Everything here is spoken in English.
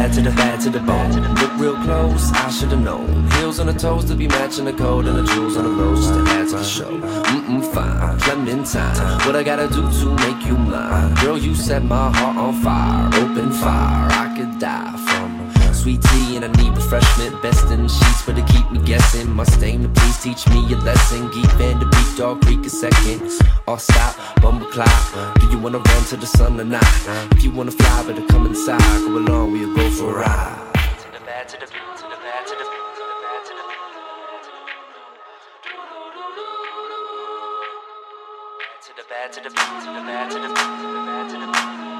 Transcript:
bad to the bone. Look real close, I should've known. Heels on the toes to be matching the code, and the jewels on the rose just to add to the show. Fine, Clementine, what I gotta do to make you mine? Girl, you set my heart on fire, open fire, I could die from sweet tea and I need refreshment. Best in the sheets, but to keep me guessing. Mustang to please teach me a lesson. Geek Van to beat Dog Creek a second. All stop, bumble clock. Do you wanna run to the sun or not? If you wanna fly, better come inside. Go along, we'll go for a ride. To the bad, to the beat, to the bad, to the beat, to the bad, to the beat. To the bad, to the beat, to the bad, to the beat, to the bad, to the beat.